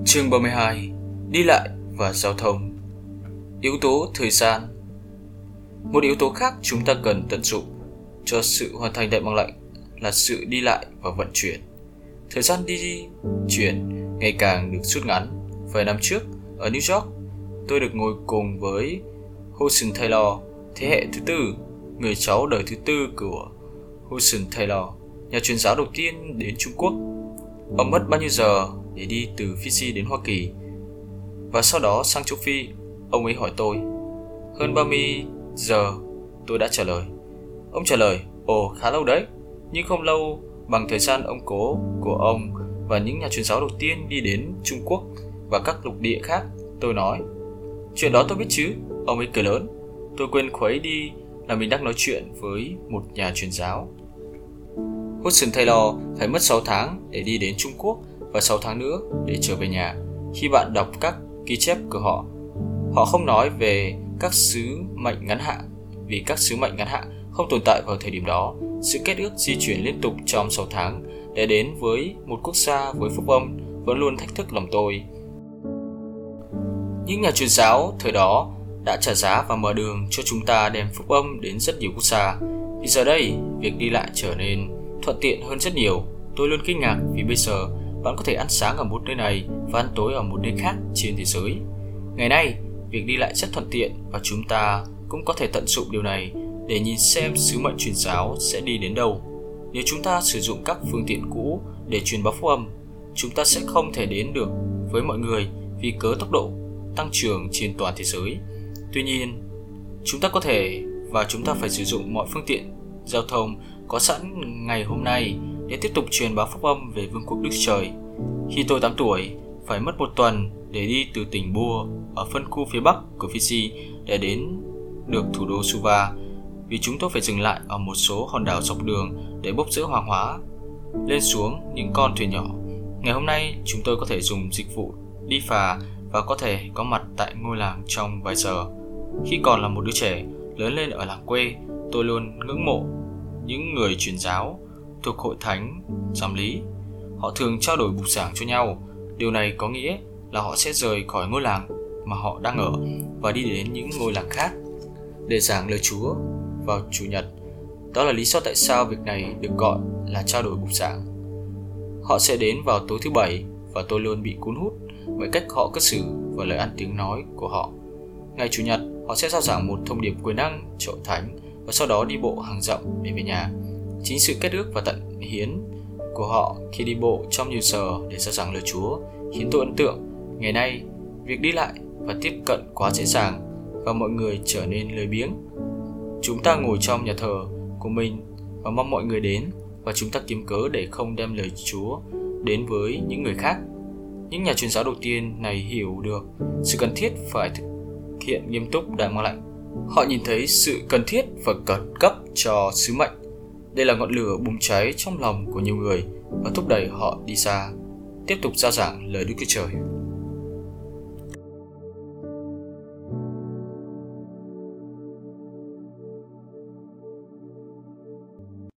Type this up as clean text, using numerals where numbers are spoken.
Chương 32: Đi lại và giao thông. Yếu tố thời gian. Một yếu tố khác chúng ta cần tận dụng cho sự hoàn thành đại bằng lệnh là sự đi lại và vận chuyển. Thời gian đi chuyển ngày càng được rút ngắn. Vài năm trước, ở New York, tôi được ngồi cùng với Hudson Taylor, thế hệ thứ tư, người cháu đời thứ tư của Hudson Taylor, nhà truyền giáo đầu tiên đến Trung Quốc. Ông mất bao nhiêu giờ để đi từ Fiji đến Hoa Kỳ và sau đó sang châu Phi? Ông ấy hỏi tôi. Hơn 30 giờ, tôi đã trả lời. Ông trả lời, ồ, khá lâu đấy, nhưng không lâu bằng thời gian ông cố của ông và những nhà truyền giáo đầu tiên đi đến Trung Quốc và các lục địa khác. Tôi nói, chuyện đó tôi biết chứ. Ông ấy cười lớn. Tôi quên khuấy đi là mình đang nói chuyện với một nhà truyền giáo. Hudson Taylor phải mất 6 tháng để đi đến Trung Quốc và 6 tháng nữa để trở về nhà. Khi bạn đọc các ghi chép của họ, họ không nói về các sứ mệnh ngắn hạn, vì các sứ mệnh ngắn hạn không tồn tại vào thời điểm đó. Sự kết ước di chuyển liên tục trong 6 tháng để đến với một quốc gia với phúc âm vẫn luôn thách thức lòng tôi. Những nhà truyền giáo thời đó đã trả giá và mở đường cho chúng ta đem phúc âm đến rất nhiều quốc gia. Thì giờ đây, việc đi lại trở nên thuận tiện hơn rất nhiều. Tôi luôn kinh ngạc vì bây giờ bạn có thể ăn sáng ở một nơi này và ăn tối ở một nơi khác trên thế giới. Ngày nay, việc đi lại rất thuận tiện và chúng ta cũng có thể tận dụng điều này để nhìn xem sứ mệnh truyền giáo sẽ đi đến đâu. Nếu chúng ta sử dụng các phương tiện cũ để truyền bá phúc âm, chúng ta sẽ không thể đến được với mọi người vì cớ tốc độ tăng trưởng trên toàn thế giới. Tuy nhiên, chúng ta có thể và chúng ta phải sử dụng mọi phương tiện giao thông có sẵn ngày hôm nay để tiếp tục truyền bá phúc âm về vương quốc Đức Trời. Khi tôi 8 tuổi, phải mất 1 tuần để đi từ tỉnh Bua ở phân khu phía bắc của Fiji để đến được thủ đô Suva, vì chúng tôi phải dừng lại ở một số hòn đảo dọc đường để bốc rỡ hàng hóa lên xuống những con thuyền nhỏ. Ngày hôm nay, chúng tôi có thể dùng dịch vụ đi phà và có thể có mặt tại ngôi làng trong vài giờ. Khi còn là một đứa trẻ lớn lên ở làng quê, tôi luôn ngưỡng mộ những người truyền giáo thuộc hội thánh giám lý. Họ thường trao đổi bục giảng cho nhau. Điều này có nghĩa là họ sẽ rời khỏi ngôi làng mà họ đang ở và đi đến những ngôi làng khác để giảng lời Chúa vào Chủ nhật. Đó là lý do tại sao việc này được gọi là trao đổi bục giảng. Họ sẽ đến vào tối thứ Bảy và tôi luôn bị cuốn hút bởi cách họ cư xử và lời ăn tiếng nói của họ. Ngày Chủ nhật, họ sẽ rao giảng một thông điệp quyền năng cho hội thánh và sau đó đi bộ hàng dặm để về nhà. Chính sự kết ước và tận hiến của họ khi đi bộ trong nhiều giờ để rao giảng lời Chúa khiến tôi ấn tượng. Ngày nay, việc đi lại và tiếp cận quá dễ dàng và mọi người trở nên lười biếng. Chúng ta ngồi trong nhà thờ của mình và mong mọi người đến, và chúng ta kiếm cớ để không đem lời Chúa đến với những người khác. Những nhà truyền giáo đầu tiên này hiểu được sự cần thiết phải thực hiện nghiêm túc đại mạng lệnh. Họ nhìn thấy sự cần thiết và khẩn cấp cho sứ mệnh. Đây là ngọn lửa bùng cháy trong lòng của nhiều người và thúc đẩy họ đi xa, tiếp tục rao giảng lời Đức Chúa Trời.